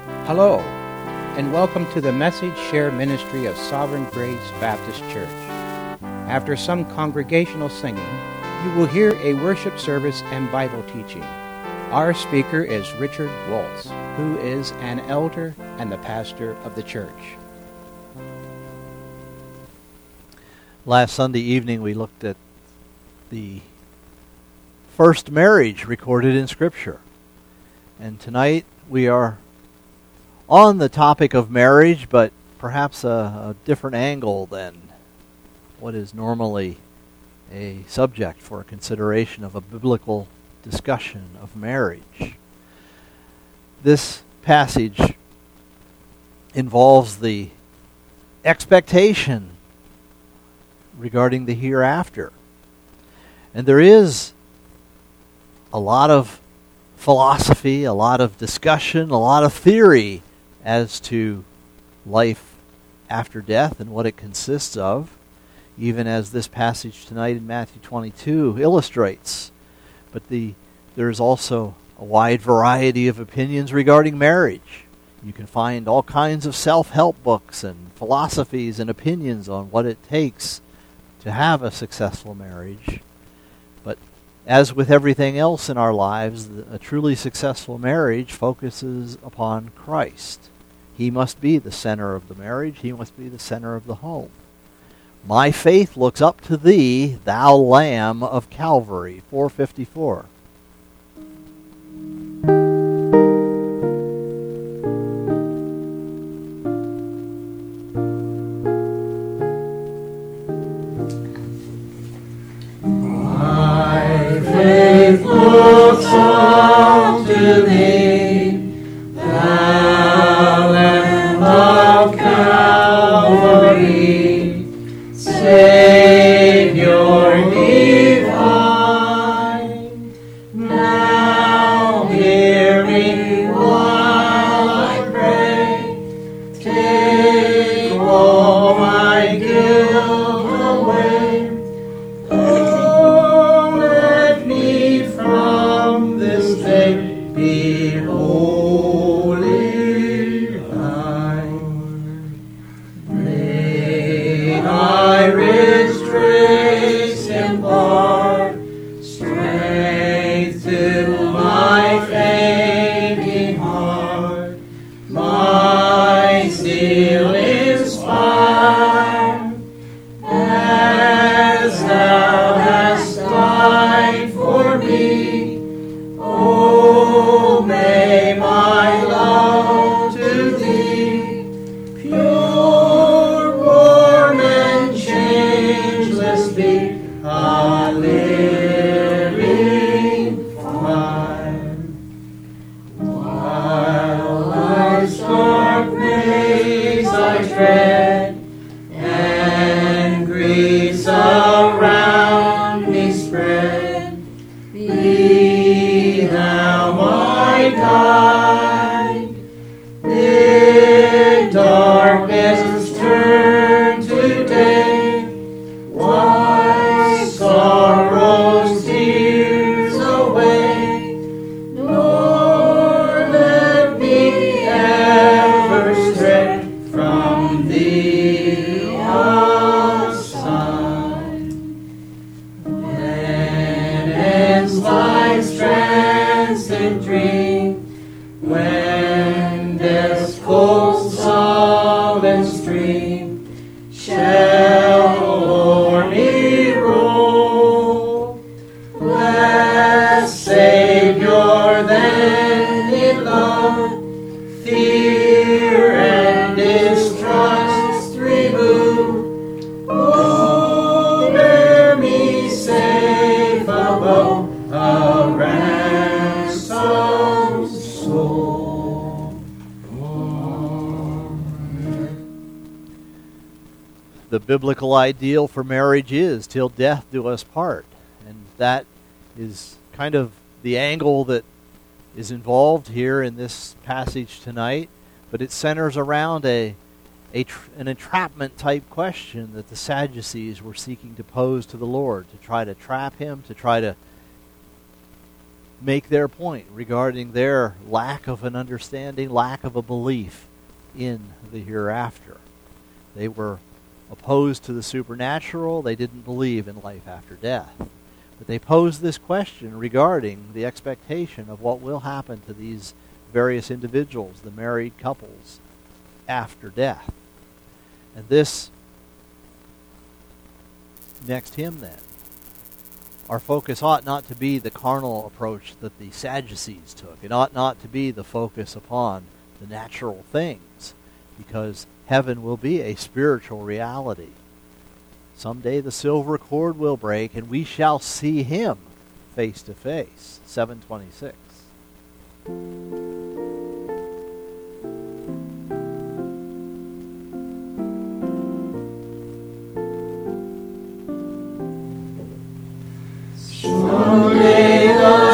Hello, and welcome to the Message Share Ministry of Sovereign Grace Baptist Church. After some congregational singing, you will hear a worship service and Bible teaching. Our speaker is Richard Waltz, who is an elder and the pastor of the church. Last Sunday evening we looked at the first marriage recorded in Scripture. And tonight we are on the topic of marriage, but perhaps a different angle than what is normally a subject for consideration of a biblical discussion of marriage. This passage involves the expectation regarding the hereafter. And there is a lot of philosophy, a lot of discussion, a lot of theory as to life after death and what it consists of, even as this passage tonight in Matthew 22 illustrates. But there is also a wide variety of opinions regarding marriage. You can find all kinds of self-help books and philosophies and opinions on what it takes to have a successful marriage. But as with everything else in our lives, a truly successful marriage focuses upon Christ. He must be the center of the marriage. He must be the center of the home. My faith looks up to thee, thou Lamb of Calvary, 454. My faith looks up to thee, thou Lamb of Calvary, Savior divine. Now hear me while I pray, take all my guilt away. Oh, let me from this day be wholly thine. May thy rich grace impart strength to my fainting heart, my zeal inspire, as thou hast died for me. Oh, may my love to thee, pure, warm, and changeless be, a living fire. While life's dark maze I tread, and griefs around me spread, be thou my guide. Bid darkness turn to day, wipe sorrow's tears away, nor let me ever stray from thee aside. When ends life's transient dream, when death's cold sullen stream shall o'er me roll, blessed Savior, then in love, fear and distrust remove. Oh, bear me safe above a ransomed soul. The biblical ideal for marriage is till death do us part. And that is kind of the angle that is involved here in this passage tonight. But it centers around an entrapment type question that the Sadducees were seeking to pose to the Lord, to try to trap him, to try to make their point regarding their lack of an understanding, lack of a belief in the hereafter. They were opposed to the supernatural. They didn't believe in life after death. But they posed this question regarding the expectation of what will happen to these various individuals, the married couples, after death. And this next hymn then. Our focus ought not to be the carnal approach that the Sadducees took. It ought not to be the focus upon the natural things, because heaven will be a spiritual reality. Someday the silver cord will break, and we shall see him face to face. 726. Someday the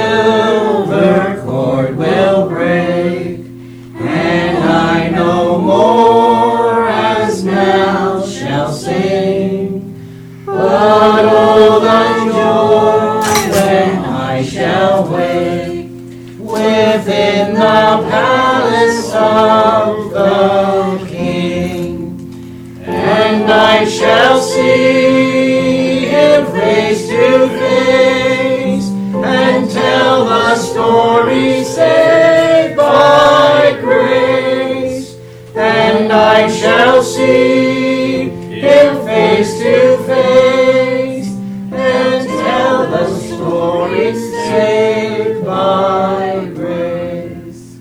silver cord will break, and I no more as now shall sing. But oh, the joy when I shall wake within the palace of the King, and I shall see him face to face, and tell the story saved by grace. And I shall see him face to face, and tell the story saved by grace.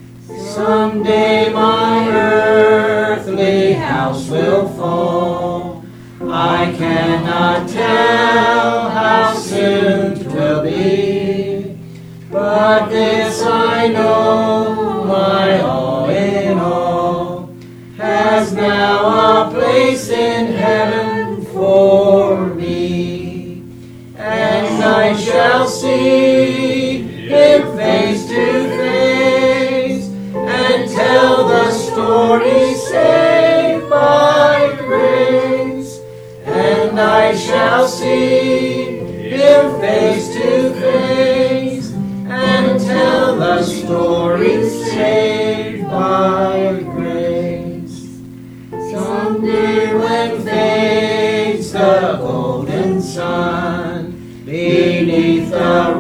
Someday my earthly house will fall. I cannot tell how soon 'twill be, but this I know, my all in all has now a place in heaven for me. And I shall see him face to face, and tell the story saved by grace. And I shall see him face to face, and tell the story saved by grace. Someday when fades the golden sun beneath the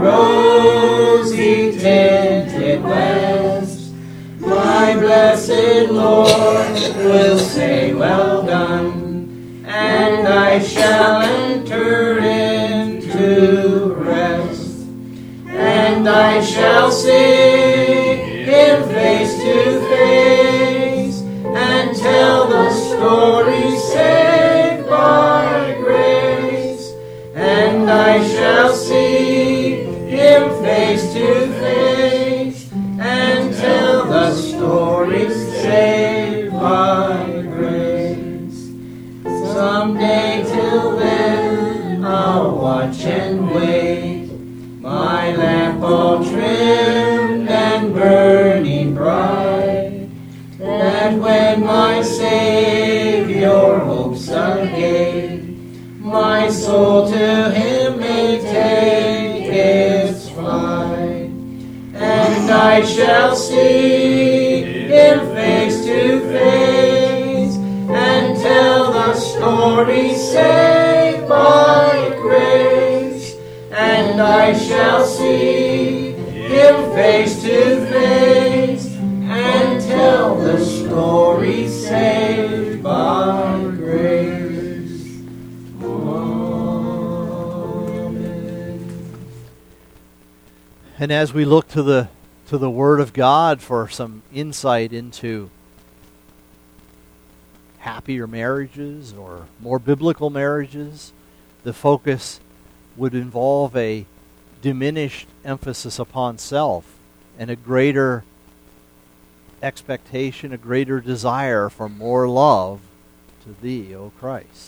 rosy tinted west, my blessed Lord will say, well done, and I shall enter into rest. And I shall see him face to face, and tell the story saved by grace. And I shall see him face to face, and tell the story saved by grace. Someday till then I'll watch and wait, my lamp all trimmed and burning bright, that when my Savior hopes again, my soul to him may take its flight. And I shall see him face to face, and tell the story saved by grace. And I shall see him face to face, and tell the story saved by grace. Amen. And as we look to the Word of God for some insight into happier marriages or more biblical marriages, the focus would involve a diminished emphasis upon self and a greater expectation, a greater desire for more love to Thee, O Christ.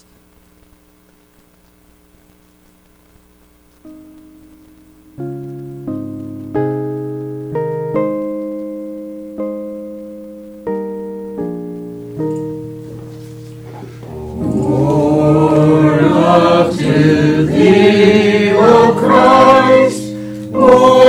More love to Thee, O Christ, more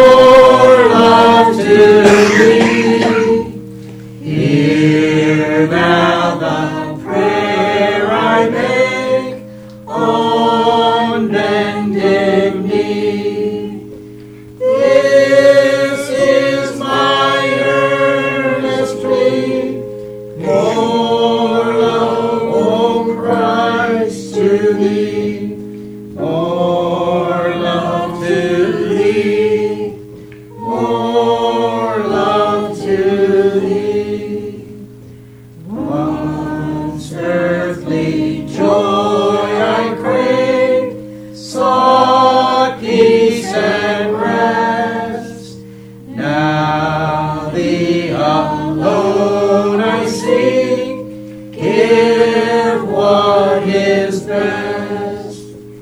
alone I seek. Give what is best.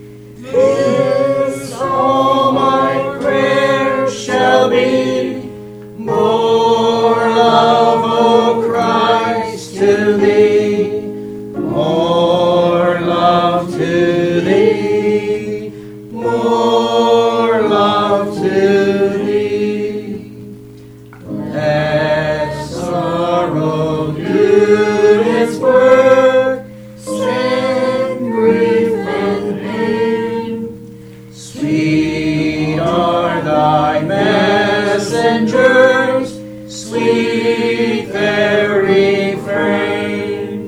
This all my prayer shall be. More love, O Christ, to thee. More love to thee. More love to thee. Let sorrow do its work, send grief and pain. Sweet are thy messengers, sweet their refrain.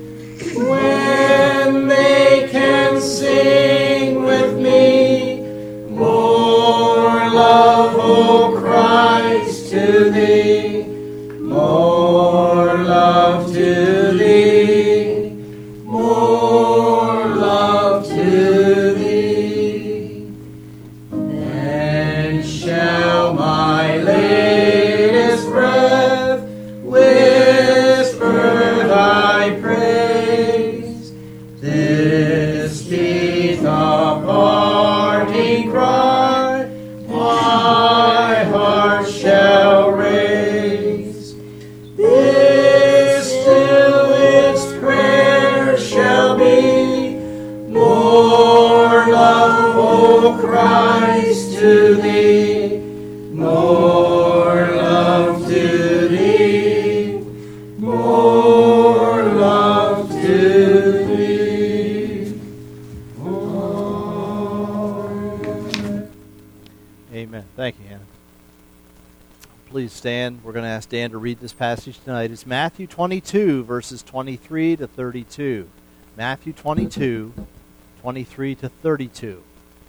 When they can sing with me, more love, O Christ, to thee. More love to thee. More love to thee. Then shall my latest breath whisper thy praise. This be the parting cry my heart shall raise. This still its prayer shall be. More love, O Christ, to thee. More love to thee. More love to thee. Amen. Amen. Thank you, Hannah. Please stand. We're going to ask Dan to read this passage tonight. It's Matthew 22, verses 23 to 32. Matthew 22, 23 to 32.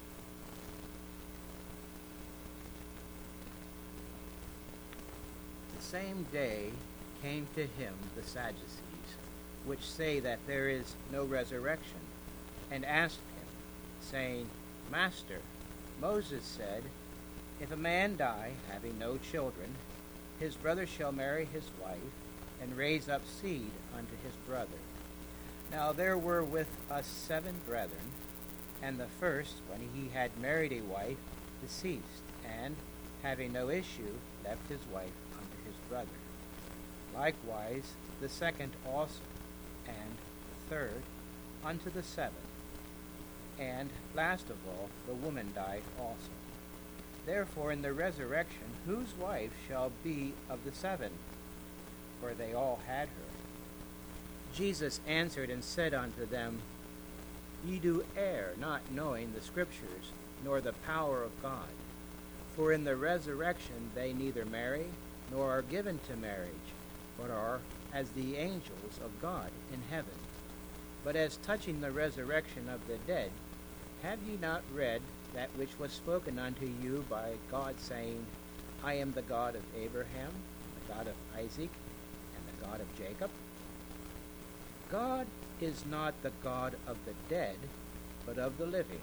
The same day came to him the Sadducees, which say that there is no resurrection, and asked him, saying, Master, Moses said, if a man die, having no children, his brother shall marry his wife, and raise up seed unto his brother. Now there were with us 7 brethren, and the first, when he had married a wife, deceased, and, having no issue, left his wife unto his brother. Likewise the second also, and the third unto the 7th. And last of all, the woman died also. Therefore in the resurrection, whose wife shall be of the 7? For they all had her. Jesus answered and said unto them, Ye do err, not knowing the Scriptures, nor the power of God. For in the resurrection they neither marry, nor are given to marriage, but are as the angels of God in heaven. But as touching the resurrection of the dead, have ye not read that which was spoken unto you by God, saying, I am the God of Abraham, and the God of Isaac, and the God of Jacob? God is not the God of the dead, but of the living.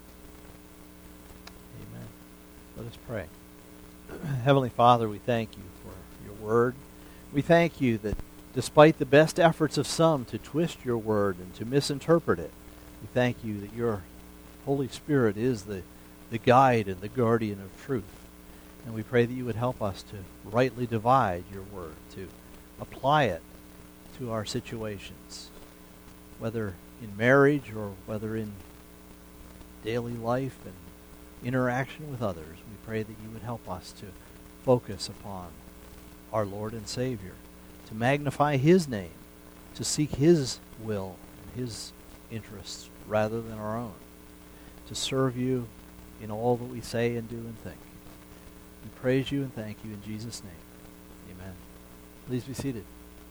Amen. Let us pray. Heavenly Father, we thank you for your word. We thank you that despite the best efforts of some to twist your word and to misinterpret it, we thank you that your Holy Spirit is the guide and the guardian of truth. And we pray that you would help us to rightly divide your word, to apply it to our situations, whether in marriage or whether in daily life and interaction with others. We pray that you would help us to focus upon our Lord and Savior, to magnify his name, to seek his will and his interests rather than our own, to serve you in all that we say and do and think. We praise you and thank you in Jesus' name. Amen. Please be seated.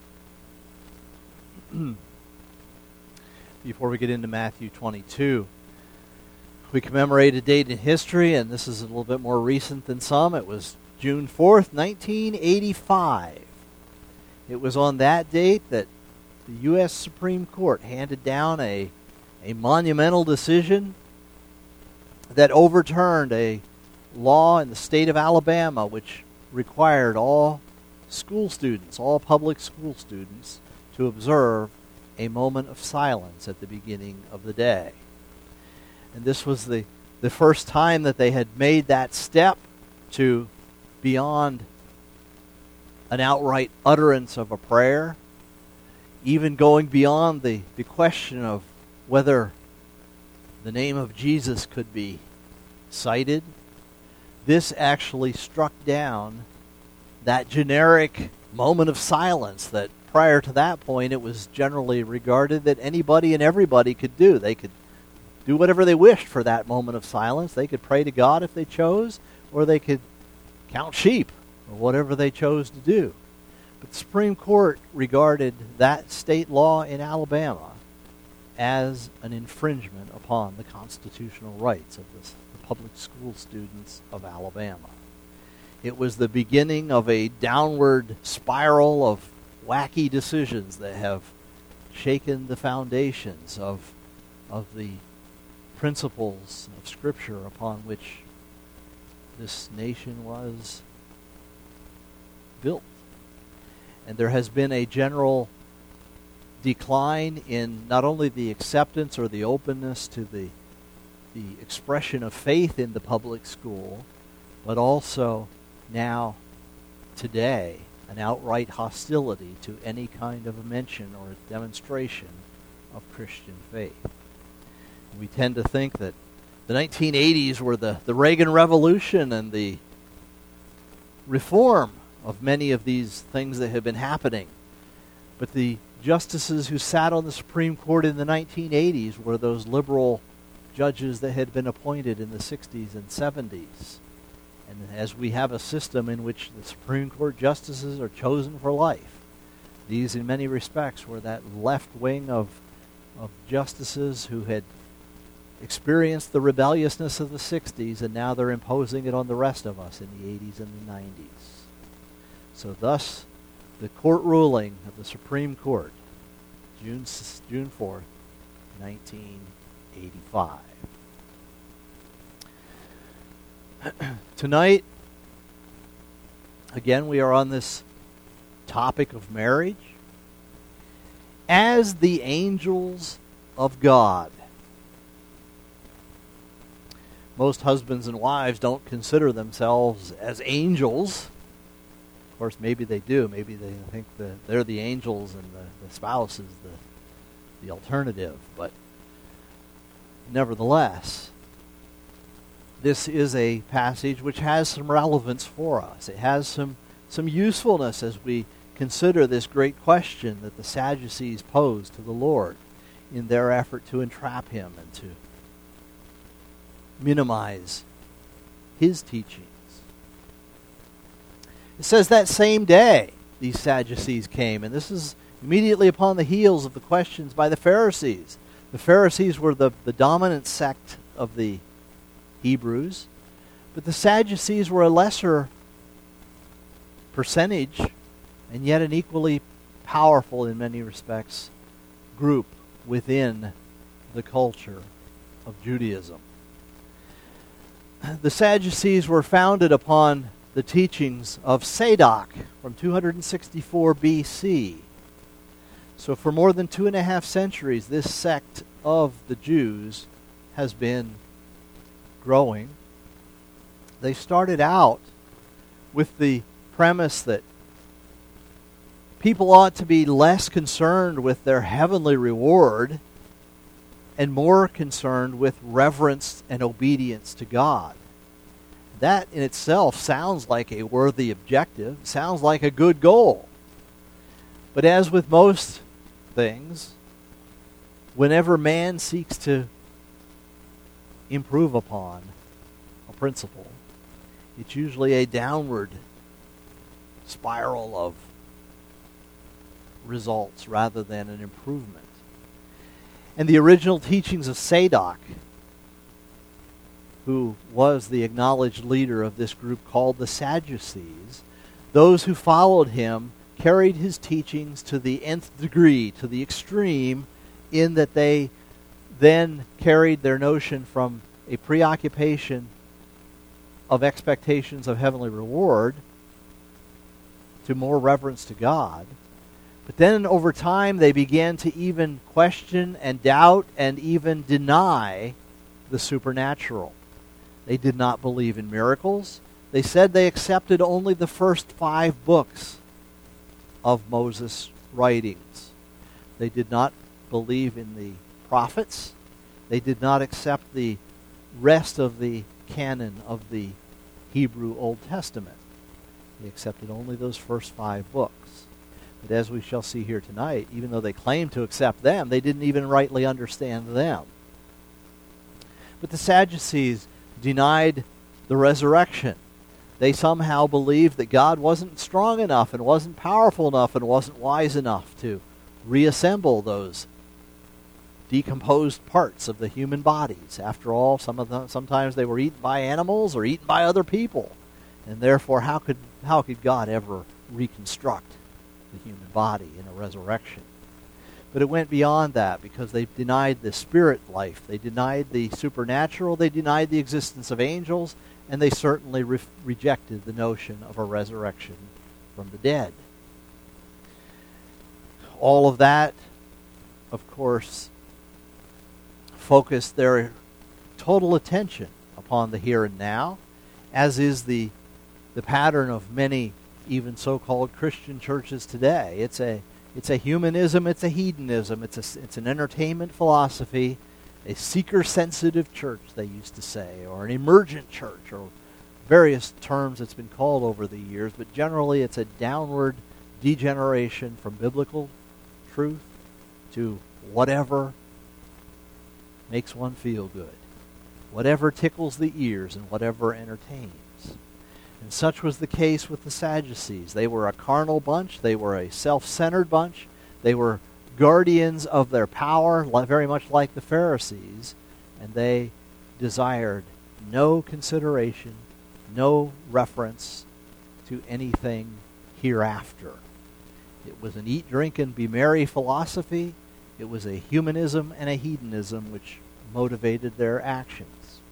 Before we get into Matthew 22, we commemorate a date in history, and this is a little bit more recent than some. It was June 4th, 1985. It was on that date that the U.S. Supreme Court handed down a monumental decision that overturned a law in the state of Alabama which required all school students, all public school students, to observe a moment of silence at the beginning of the day. And this was the first time that they had made that step to beyond an outright utterance of a prayer, even going beyond the question of whether the name of Jesus could be cited. This actually struck down that generic moment of silence that prior to that point it was generally regarded that anybody and everybody could do. They could do whatever they wished for that moment of silence. They could pray to God if they chose, or they could count sheep, or whatever they chose to do. But the Supreme Court regarded that state law in Alabama as an infringement upon the constitutional rights of the public school students of Alabama. It was the beginning of a downward spiral of wacky decisions that have shaken the foundations of the principles of Scripture upon which this nation was built. And there has been a general decline in not only the acceptance or the openness to the expression of faith in the public school, but also now, today, an outright hostility to any kind of a mention or a demonstration of Christian faith. We tend to think that the 1980s were the Reagan Revolution and the reform of many of these things that have been happening. But the justices who sat on the Supreme Court in the 1980s were those liberal judges that had been appointed in the 60s and 70s. And as we have a system in which the Supreme Court justices are chosen for life, these in many respects were that left wing of justices who had experienced the rebelliousness of the 60s, and now they're imposing it on the rest of us in the 80s and the 90s. So thus, the court ruling of the Supreme Court, June 4th, 1985. Tonight, again, we are on this topic of marriage. As the angels of God. Most husbands and wives don't consider themselves as angels. Of course, maybe they do. Maybe they think that they're the angels and the spouse is the alternative. But nevertheless, this is a passage which has some relevance for us. It has some usefulness as we consider this great question that the Sadducees posed to the Lord in their effort to entrap him and to minimize his teachings. It says that same day these Sadducees came, and this is immediately upon the heels of the questions by the Pharisees. The Pharisees were the dominant sect of the Hebrews, but the Sadducees were a lesser percentage and yet an equally powerful in many respects group within the culture of Judaism. The Sadducees were founded upon the teachings of Zadok from 264 BC. So for more than 2.5 centuries, this sect of the Jews has been growing. They started out with the premise that people ought to be less concerned with their heavenly reward and more concerned with reverence and obedience to God. That in itself sounds like a worthy objective, sounds like a good goal. But as with most things, whenever man seeks to improve upon a principle, it's usually a downward spiral of results rather than an improvement. And the original teachings of Zadok, who was the acknowledged leader of this group called the Sadducees, those who followed him carried his teachings to the nth degree, to the extreme, in that they then carried their notion from a preoccupation of expectations of heavenly reward to more reverence to God. But then over time they began to even question and doubt and even deny the supernatural. They did not believe in miracles. They said they accepted only the first 5 books of Moses' writings. They did not believe in the prophets. They did not accept the rest of the canon of the Hebrew Old Testament. They accepted only those first 5 books. But as we shall see here tonight, even though they claimed to accept them, they didn't even rightly understand them. But the Sadducees denied the resurrection. They somehow believed that God wasn't strong enough and wasn't powerful enough and wasn't wise enough to reassemble those decomposed parts of the human bodies. After all, sometimes they were eaten by animals or eaten by other people. And therefore, how could God ever reconstruct the human body in a resurrection? But it went beyond that, because they denied the spirit life. They denied the supernatural. They denied the existence of angels. And they certainly rejected the notion of a resurrection from the dead. All of that, of course, focused their total attention upon the here and now, as is the pattern of many even so-called Christian churches today. It's a humanism, it's a hedonism, it's an entertainment philosophy, a seeker-sensitive church, they used to say, or an emergent church, or various terms it's been called over the years, but generally it's a downward degeneration from biblical truth to whatever makes one feel good, whatever tickles the ears and whatever entertains. And such was the case with the Sadducees. They were a carnal bunch. They were a self-centered bunch. They were guardians of their power, very much like the Pharisees, and they desired no consideration, no reference to anything hereafter. It was an eat, drink, and be merry philosophy. It was a humanism and a hedonism which motivated their actions.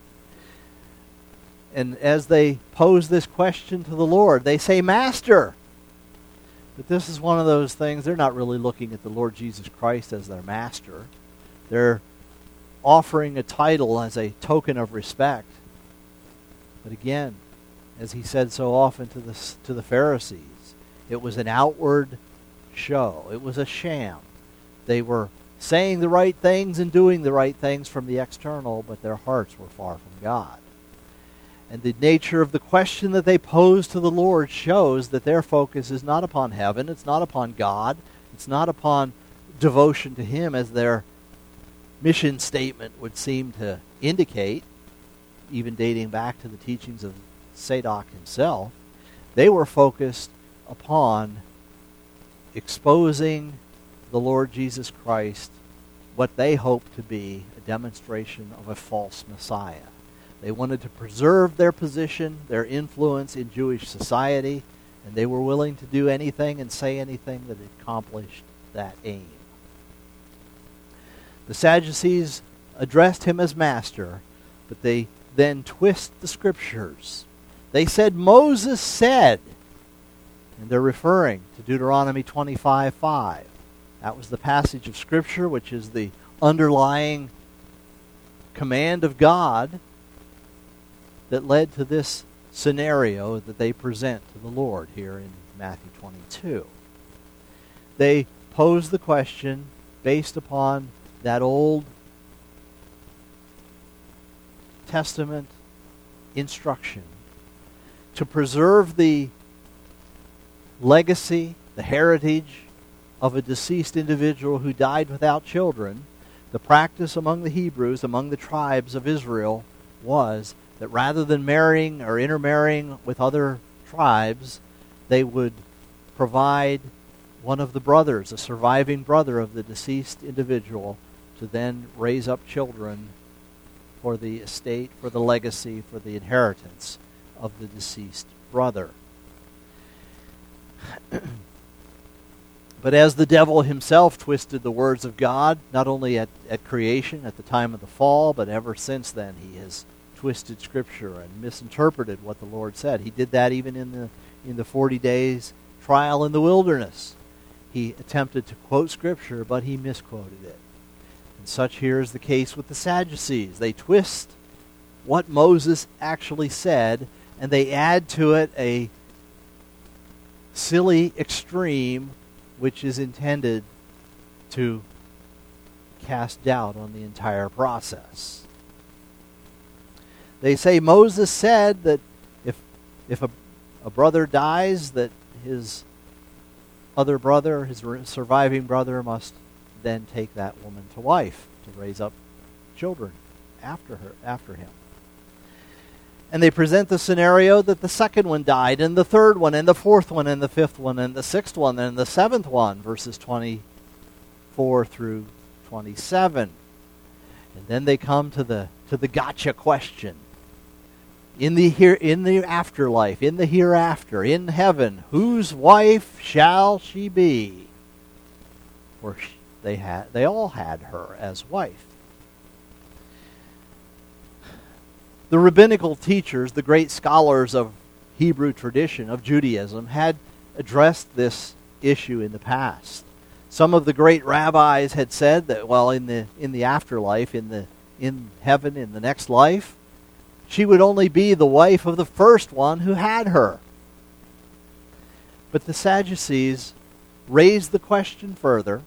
And as they pose this question to the Lord, they say, Master! But this is one of those things, they're not really looking at the Lord Jesus Christ as their master. They're offering a title as a token of respect. But again, as he said so often to the Pharisees, it was an outward show. It was a sham. They were saying the right things and doing the right things from the external, but their hearts were far from God. And the nature of the question that they pose to the Lord shows that their focus is not upon heaven, it's not upon God, it's not upon devotion to Him, as their mission statement would seem to indicate, even dating back to the teachings of Zadok himself. They were focused upon exposing the Lord Jesus Christ, what they hoped to be a demonstration of a false Messiah. They wanted to preserve their position, their influence in Jewish society, and they were willing to do anything and say anything that accomplished that aim. The Sadducees addressed him as master, but they then twist the scriptures. They said, Moses said, and they're referring to Deuteronomy 25:5. That was the passage of Scripture which is the underlying command of God that led to this scenario that they present to the Lord here in Matthew 22. They pose the question based upon that Old Testament instruction to preserve the legacy, the heritage of a deceased individual who died without children. The practice among the Hebrews, among the tribes of Israel, was that rather than marrying or intermarrying with other tribes, they would provide one of the brothers, a surviving brother of the deceased individual, to then raise up children for the estate, for the legacy, for the inheritance of the deceased brother. But as the devil himself twisted the words of God, not only at creation, at the time of the fall, but ever since then, he has twisted Scripture and misinterpreted what the Lord said. He did that even in the 40 days trial in the wilderness. He attempted to quote Scripture, but he misquoted it. And such here is the case with the Sadducees. They twist what Moses actually said, and they add to it a silly extreme which is intended to cast doubt on the entire process. They say Moses said that if a brother dies, that his other brother, his surviving brother, must then take that woman to wife to raise up children after him. And they present the scenario that the second one died, and the third one, and the fourth one, and the fifth one, and the sixth one, and the seventh one, verses 24 through 27. And then they come to the gotcha question. In the afterlife, in the hereafter, in heaven, whose wife shall she be? For they all had her as wife. The rabbinical teachers, the great scholars of Hebrew tradition, of Judaism, had addressed this issue in the past. Some of the great rabbis had said that, well, in the afterlife, in heaven, in the next life, she would only be the wife of the first one who had her. But the Sadducees raised the question further,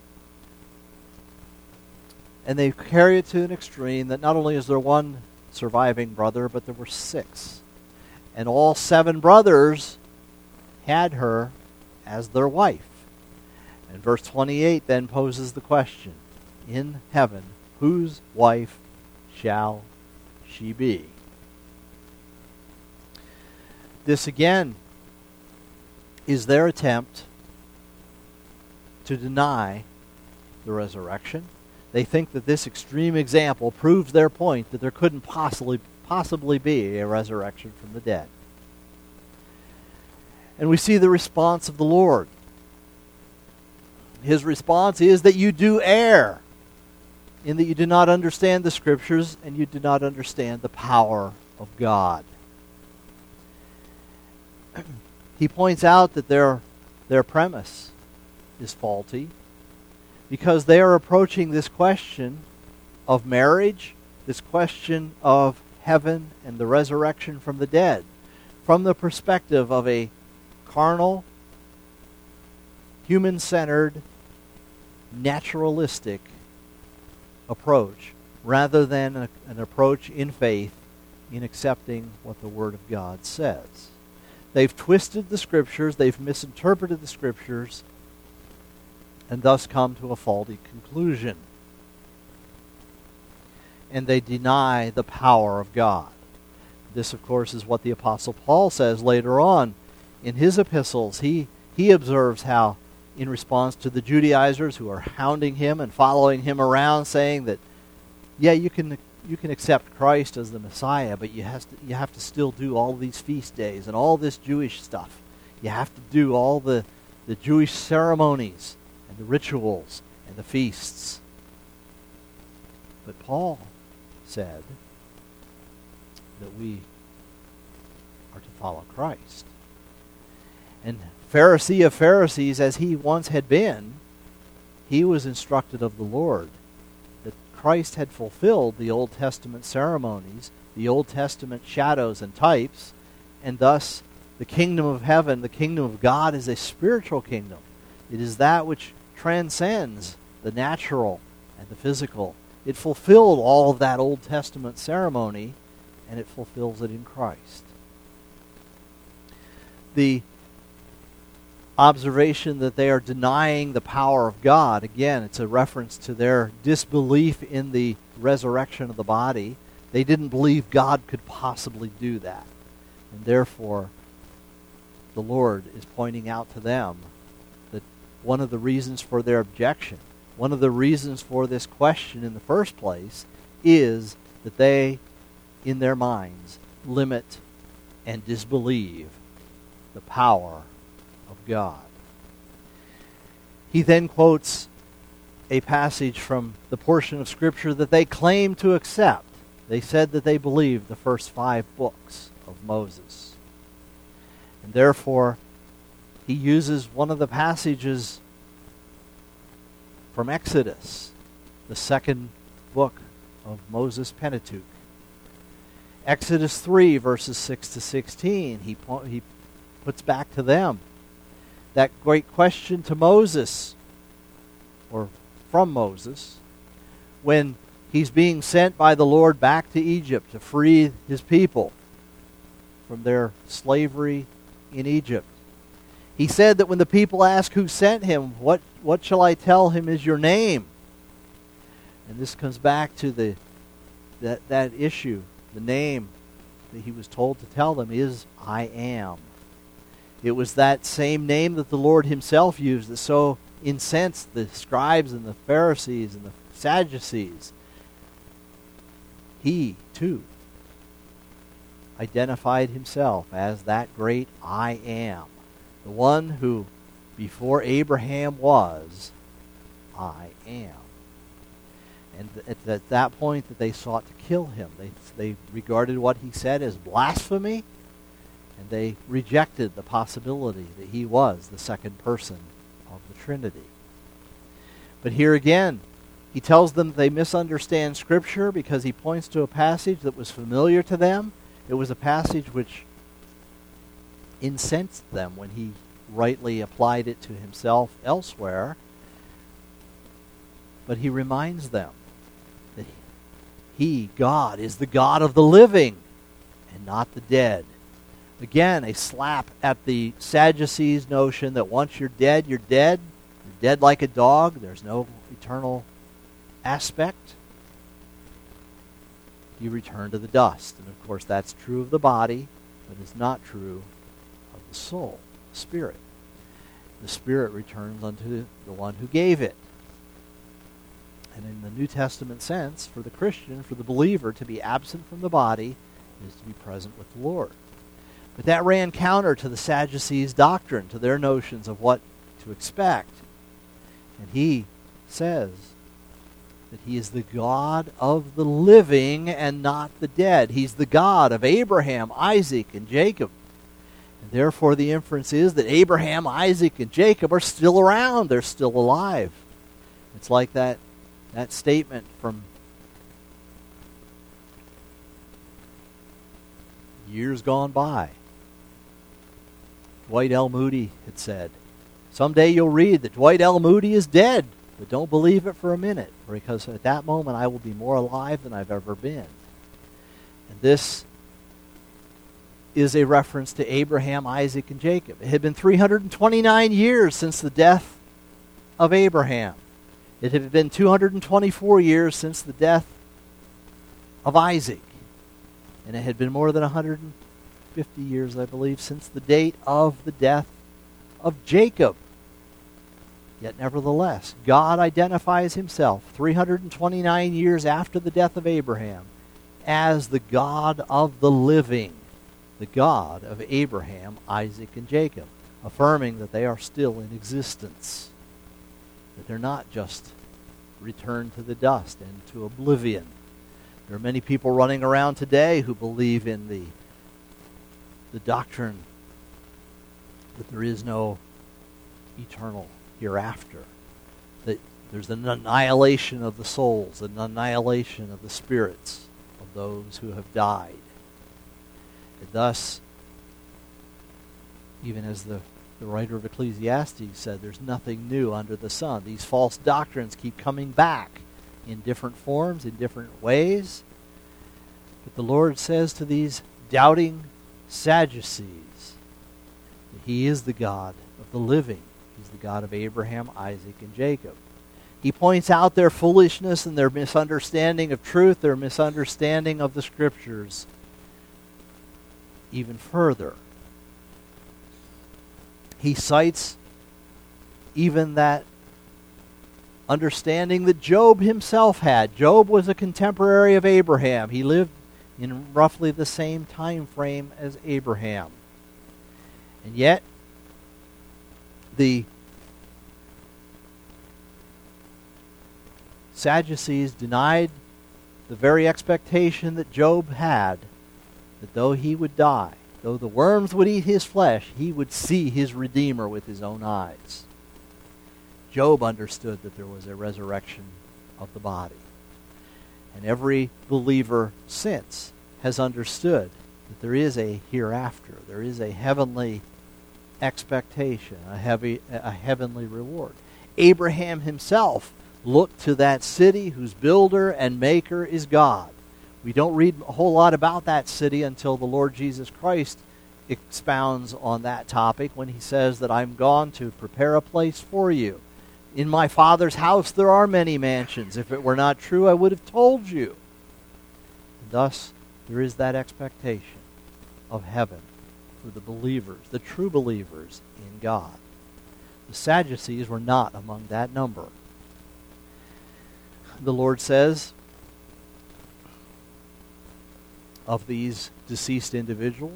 and they carry it to an extreme that not only is there one surviving brother, but there were 6. And all 7 brothers had her as their wife. And verse 28 then poses the question, in heaven, whose wife shall she be? This again is their attempt to deny the resurrection. They think that this extreme example proves their point that there couldn't possibly be a resurrection from the dead. And we see the response of the Lord. His response is that you do err, in that you do not understand the Scriptures and you do not understand the power of God. He points out that their premise is faulty, because they are approaching this question of marriage, this question of heaven and the resurrection from the dead, from the perspective of a carnal, human-centered, naturalistic approach, rather than an approach in faith in accepting what the Word of God says. They've twisted the Scriptures, they've misinterpreted the Scriptures, and thus come to a faulty conclusion. And they deny the power of God. This, of course, is what the Apostle Paul says later on in his epistles. He observes how, in response to the Judaizers who are hounding him and following him around, saying that, yeah, you can accept Christ as the Messiah, but you have to still do all these feast days and all this Jewish stuff. You have to do all the Jewish ceremonies and the rituals and the feasts. But Paul said that we are to follow Christ. And Pharisee of Pharisees, as he once had been, he was instructed of the Lord that Christ had fulfilled the Old Testament ceremonies, the Old Testament shadows and types, and thus the kingdom of heaven, the kingdom of God, is a spiritual kingdom. It is that which transcends the natural and the physical. It fulfilled all of that Old Testament ceremony, and it fulfills it in Christ. The observation that they are denying the power of God, again, it's a reference to their disbelief in the resurrection of the body. They didn't believe God could possibly do that. And therefore, the Lord is pointing out to them that one of the reasons for their objection, one of the reasons for this question in the first place, is that they, in their minds, limit and disbelieve the power of God. He then quotes a passage from the portion of Scripture that they claim to accept. They said that they believed the first 5 books of Moses. And therefore, he uses one of the passages from Exodus, the second book of Moses' Pentateuch. Exodus 3, verses 6 to 16, he puts back to them that great question to Moses, or from Moses, when he's being sent by the Lord back to Egypt to free his people from their slavery in Egypt. He said that when the people ask who sent him, what shall I tell him is your name? And this comes back to that issue. The name that he was told to tell them is I am. It was that same name that the Lord himself used that so incensed the scribes and the Pharisees and the Sadducees. He, too, identified himself as that great I am. The one who, before Abraham was, I am. And at that point that they sought to kill him. They regarded what he said as blasphemy, and they rejected the possibility that he was the second person of the Trinity. But here again, he tells them they misunderstand Scripture because he points to a passage that was familiar to them. It was a passage which incensed them when he rightly applied it to himself elsewhere. But he reminds them that he, God, is the God of the living and not the dead. Again, a slap at the Sadducees' notion that once you're dead, you're dead. You're dead like a dog. There's no eternal aspect. You return to the dust. And of course, that's true of the body, but it's not true of the soul, the spirit. The spirit returns unto the one who gave it. And in the New Testament sense, for the Christian, for the believer, to be absent from the body is to be present with the Lord. But that ran counter to the Sadducees' doctrine, to their notions of what to expect. And he says that he is the God of the living and not the dead. He's the God of Abraham, Isaac, and Jacob. And therefore the inference is that Abraham, Isaac, and Jacob are still around. They're still alive. It's like that statement from years gone by. Dwight L. Moody had said, someday you'll read that Dwight L. Moody is dead, but don't believe it for a minute, because at that moment I will be more alive than I've ever been. And this is a reference to Abraham, Isaac, and Jacob. It had been 329 years since the death of Abraham. It had been 224 years since the death of Isaac. And it had been more than 150 years, I believe, since the date of the death of Jacob. Yet nevertheless, God identifies himself 329 years after the death of Abraham as the God of the living, the God of Abraham, Isaac, and Jacob, affirming that they are still in existence, that they're not just returned to the dust and to oblivion. There are many people running around today who believe in the doctrine that there is no eternal hereafter, that there's an annihilation of the souls, an annihilation of the spirits of those who have died. And thus, even as the writer of Ecclesiastes said, there's nothing new under the sun. These false doctrines keep coming back in different forms, in different ways. But the Lord says to these doubting Sadducees that he is the God of the living. He's the God of Abraham, Isaac, and Jacob. He points out their foolishness and their misunderstanding of truth, their misunderstanding of the Scriptures even further. He cites even that understanding that Job himself had. Job was a contemporary of Abraham. He lived in roughly the same time frame as Abraham. And yet, the Sadducees denied the very expectation that Job had, that though he would die, Though the worms would eat his flesh, he would see his Redeemer with his own eyes. Job understood that there was a resurrection of the body. And every believer since has understood that there is a hereafter. There is a heavenly expectation, a heavenly reward. Abraham himself looked to that city whose builder and maker is God. We don't read a whole lot about that city until the Lord Jesus Christ expounds on that topic when he says that I'm gone to prepare a place for you. In my Father's house there are many mansions. If it were not true, I would have told you. And thus, there is that expectation of heaven for the believers, the true believers in God. The Sadducees were not among that number. The Lord says of these deceased individuals,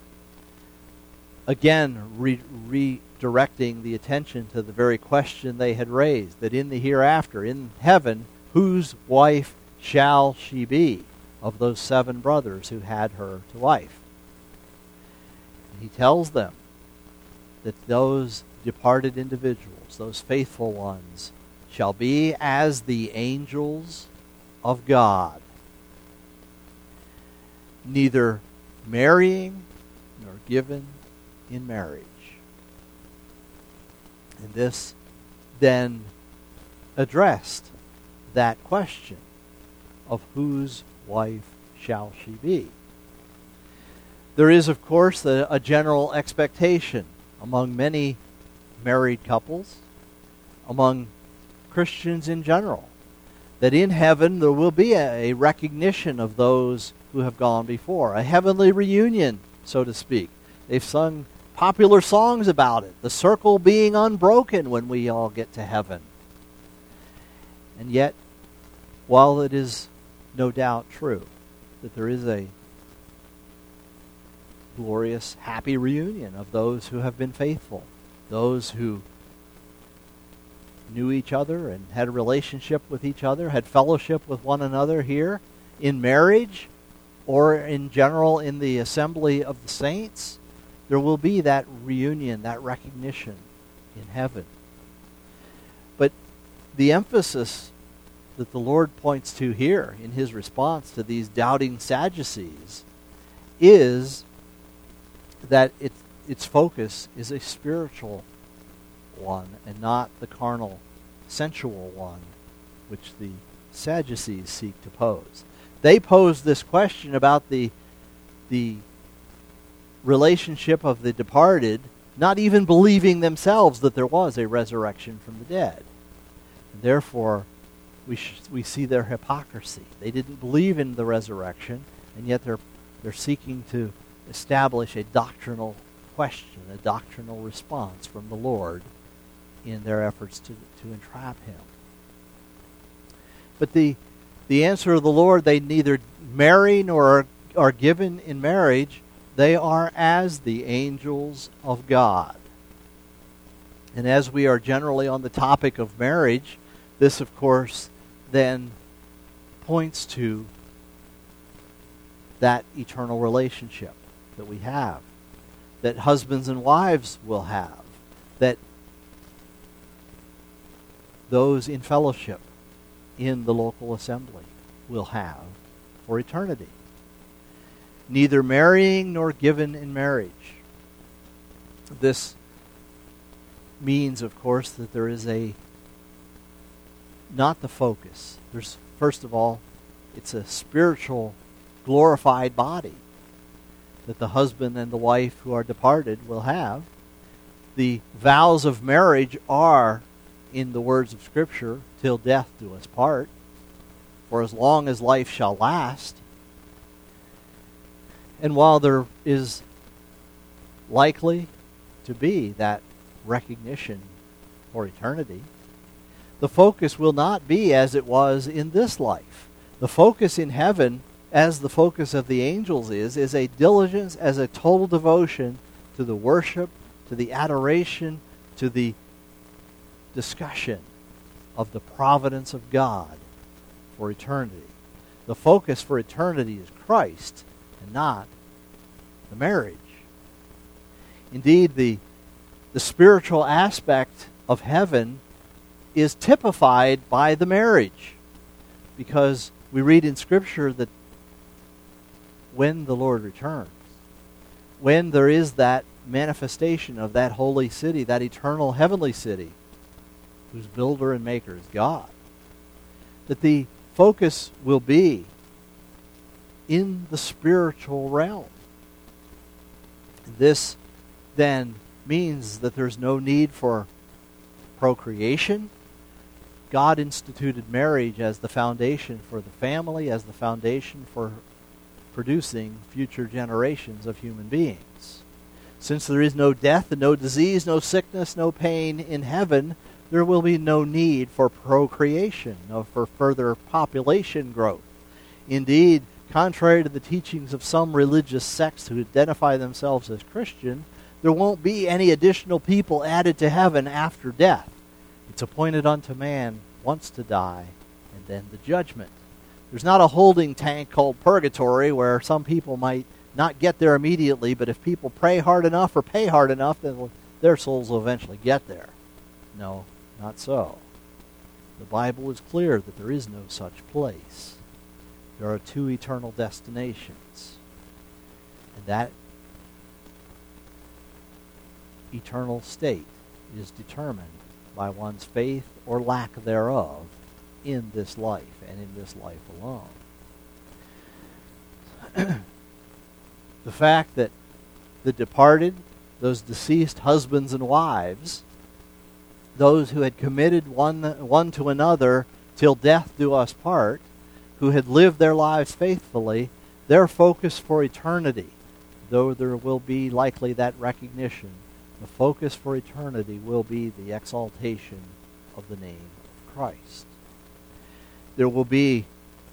again redirecting the attention to the very question they had raised, that in the hereafter, in heaven, whose wife shall she be of those 7 brothers who had her to wife? And he tells them that those departed individuals, those faithful ones, shall be as the angels of God, neither marrying nor given in marriage. And this then addressed that question of whose wife shall she be. There is, of course, a general expectation among many married couples, among Christians in general, that in heaven there will be a recognition of those who have gone before, a heavenly reunion, so to speak. They've sung popular songs about it, the circle being unbroken when we all get to heaven. And yet, while it is no doubt true that there is a glorious, happy reunion of those who have been faithful, those who knew each other and had a relationship with each other, had fellowship with one another here in marriage or in general in the assembly of the saints, there will be that reunion, that recognition in heaven. But the emphasis that the Lord points to here in his response to these doubting Sadducees is that its focus is a spiritual one and not the carnal, sensual one which the Sadducees seek to pose. They pose this question about the relationship of the departed, not even believing themselves that there was a resurrection from the dead. And therefore, we see their hypocrisy. They didn't believe in the resurrection, and yet they're seeking to establish a doctrinal question, a doctrinal response from the Lord in their efforts to entrap him. But the answer of the Lord, they neither marry nor are given in marriage. They are as the angels of God. And as we are generally on the topic of marriage, this, of course, then points to that eternal relationship that we have, that husbands and wives will have, that those in fellowship in the local assembly will have for eternity. Neither marrying nor given in marriage. This means, of course, that there is not the focus. There's, first of all, it's a spiritual, glorified body that the husband and the wife who are departed will have. The vows of marriage are, in the words of Scripture, till death do us part, for as long as life shall last. And while there is likely to be that recognition for eternity, the focus will not be as it was in this life. The focus in heaven, as the focus of the angels is a diligence, as a total devotion to the worship, to the adoration, to the discussion of the providence of God for eternity. The focus for eternity is Christ and not the marriage. Indeed, the spiritual aspect of heaven is typified by the marriage, because we read in Scripture that when the Lord returns, when there is that manifestation of that holy city, that eternal heavenly city, whose builder and maker is God, that the focus will be in the spiritual realm. This then means that there's no need for procreation. God instituted marriage as the foundation for the family, as the foundation for producing future generations of human beings. Since there is no death and no disease, no sickness, no pain in heaven, there will be no need for procreation, no for further population growth. Indeed, contrary to the teachings of some religious sects who identify themselves as Christian, there won't be any additional people added to heaven after death. It's appointed unto man once to die, and then the judgment. There's not a holding tank called purgatory where some people might not get there immediately, but if people pray hard enough or pay hard enough, then their souls will eventually get there. No, not so. The Bible is clear that there is no such place. There are two eternal destinations. And that eternal state is determined by one's faith or lack thereof in this life and in this life alone. The fact that the departed, those deceased husbands and wives, those who had committed one to another till death do us part, who had lived their lives faithfully, their focus for eternity, though there will be likely that recognition, the focus for eternity will be the exaltation of the name of Christ. There will be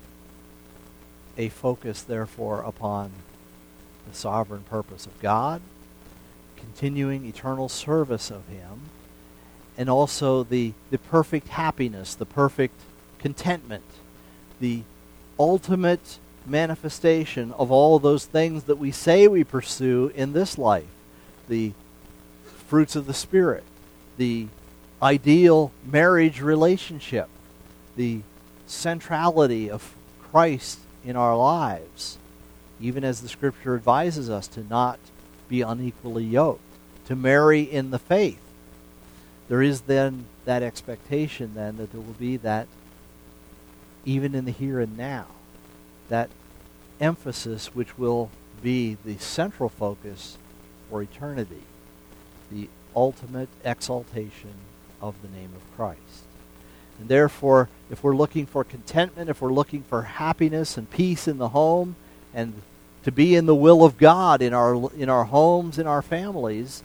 a focus, therefore, upon the sovereign purpose of God, continuing eternal service of Him, and also the perfect happiness, the perfect contentment, the ultimate manifestation of all those things that we say we pursue in this life, the fruits of the Spirit, the ideal marriage relationship, the centrality of Christ in our lives, even as the Scripture advises us to not be unequally yoked, to marry in the faith. There is then that expectation then that there will be that, even in the here and now, that emphasis which will be the central focus for eternity, the ultimate exaltation of the name of Christ. And therefore, if we're looking for contentment, if we're looking for happiness and peace in the home, and to be in the will of God in our homes, in our families,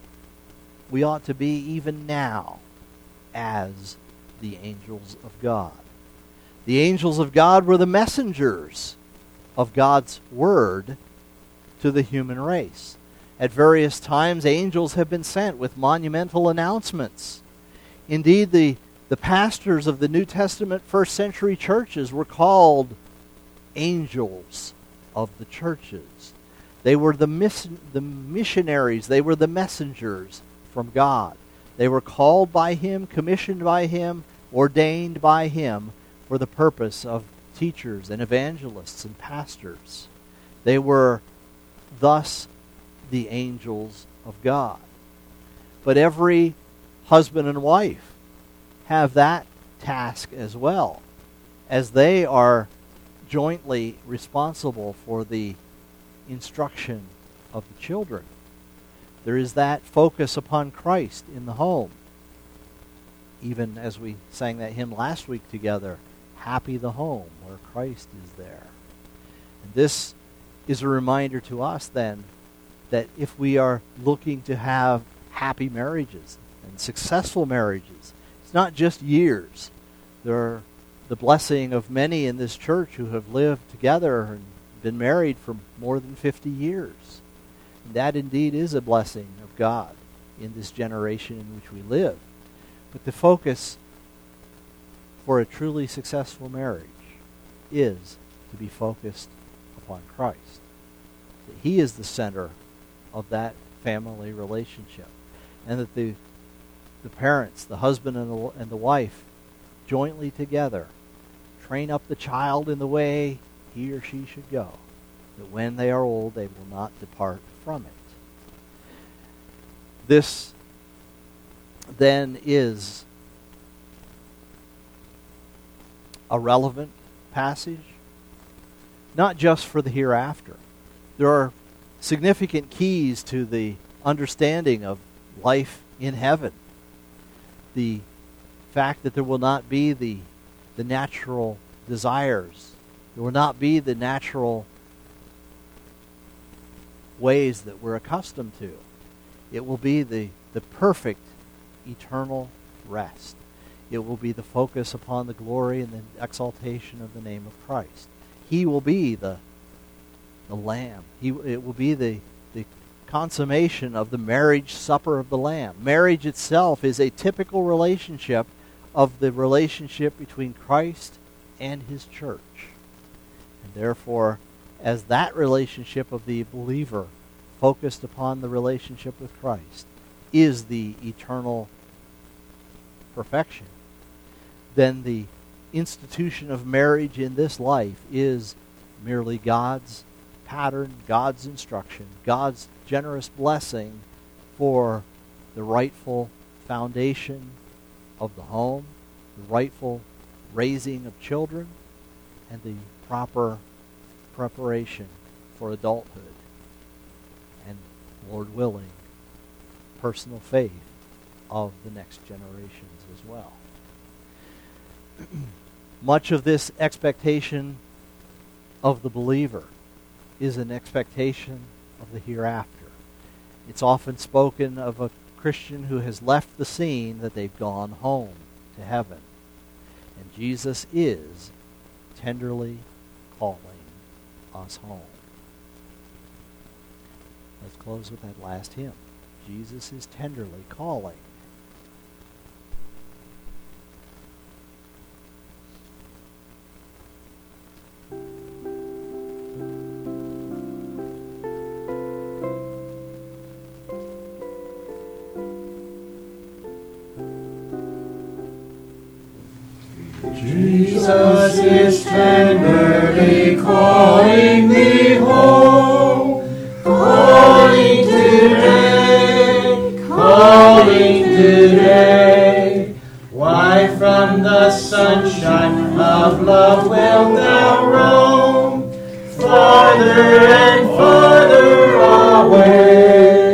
we ought to be even now as the angels of God. The angels of God were the messengers of God's word to the human race. At various times, angels have been sent with monumental announcements. Indeed, the pastors of the New Testament first century churches were called angels of the churches. They were the missionaries. They were the messengers from God. They were called by Him, commissioned by Him, ordained by Him for the purpose of teachers and evangelists and pastors. They were thus the angels of God. But every husband and wife have that task as well, as they are jointly responsible for the instruction of the children. There is that focus upon Christ in the home. Even as we sang that hymn last week together, Happy the Home where Christ is there. And this is a reminder to us then that if we are looking to have happy marriages and successful marriages, it's not just years. There are the blessing of many in this church who have lived together and been married for more than 50 years. And that indeed is a blessing of God in this generation in which we live. But the focus for a truly successful marriage is to be focused upon Christ. That He is the center of that family relationship. And that the parents, the husband and the wife, jointly together train up the child in the way he or she should go, that when they are old they will not depart from it. This then is a relevant passage, not just for the hereafter. There are significant keys to the understanding of life in heaven. The fact that there will not be the natural desires. There will not be the natural ways that we're accustomed to. It will be the perfect eternal rest. It will be the focus upon the glory and the exaltation of the name of Christ. He will be the Lamb. It will be the consummation of the marriage supper of the Lamb. Marriage itself is a typical relationship of the relationship between Christ and His church. And therefore, as that relationship of the believer focused upon the relationship with Christ is the eternal perfection, then the institution of marriage in this life is merely God's pattern, God's instruction, God's generous blessing for the rightful foundation of the home, the rightful raising of children, and the proper preparation for adulthood, and, Lord willing, personal faith of the next generations as well. Much of this expectation of the believer is an expectation of the hereafter. It's often spoken of a Christian who has left the scene that they've gone home to heaven. And Jesus is tenderly calling us home. Let's close with that last hymn. Jesus is tenderly calling. Jesus is tenderly calling thee home, calling today. Why from the sunshine of love wilt thou roam, farther and farther away?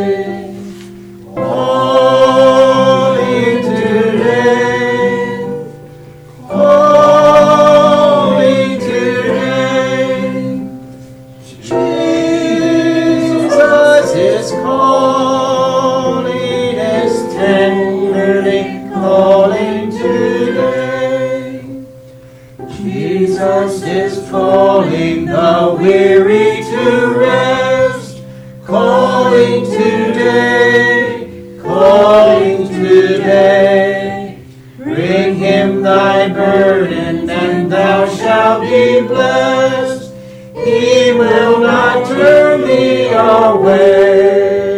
Calling the weary to rest, calling today. Bring him thy burden and thou shalt be blessed. He will not turn thee away.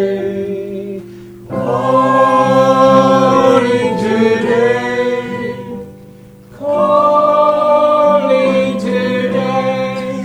Calling today, calling today.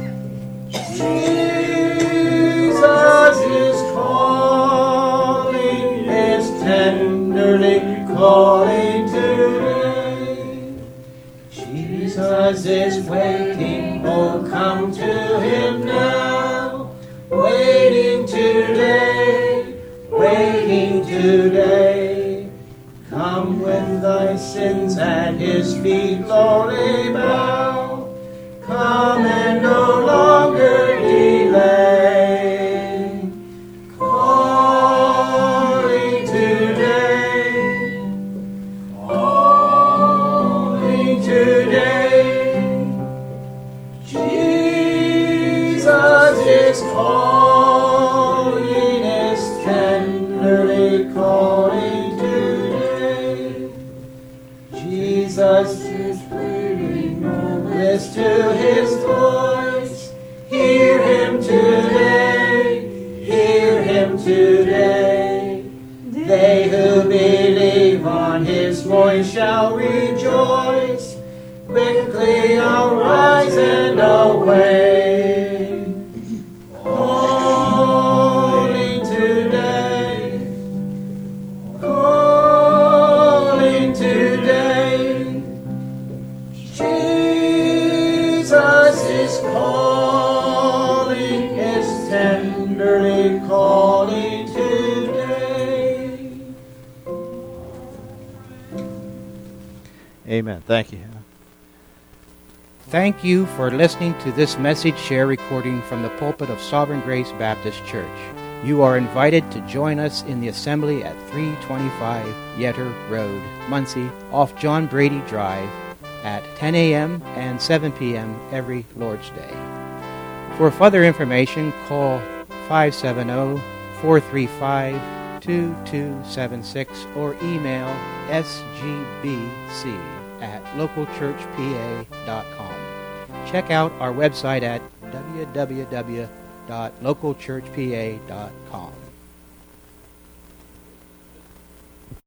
Jesus is calling, is tenderly calling today. Jesus is waiting, oh come to him now. Waiting today, waiting today. Come with thy sins at his feet lowly bow. Come and no longer delay. Calling today, calling today. Jesus is calling, is tenderly calling today. Jesus is waiting, listen to his voice. Hear him today, hear him today. shall rejoice. Quickly arise and away. Calling today. Calling today. Jesus is calling, is tenderly calling today. Amen. Thank you. Thank you for listening to this message share recording from the pulpit of Sovereign Grace Baptist Church. You are invited to join us in the assembly at 325 Yetter Road, Muncie, off John Brady Drive at 10 a.m. and 7 p.m. every Lord's Day. For further information, call 570-435-2276 or email sgbc@localchurchpa.com. Check out our website at www.localchurchpa.com.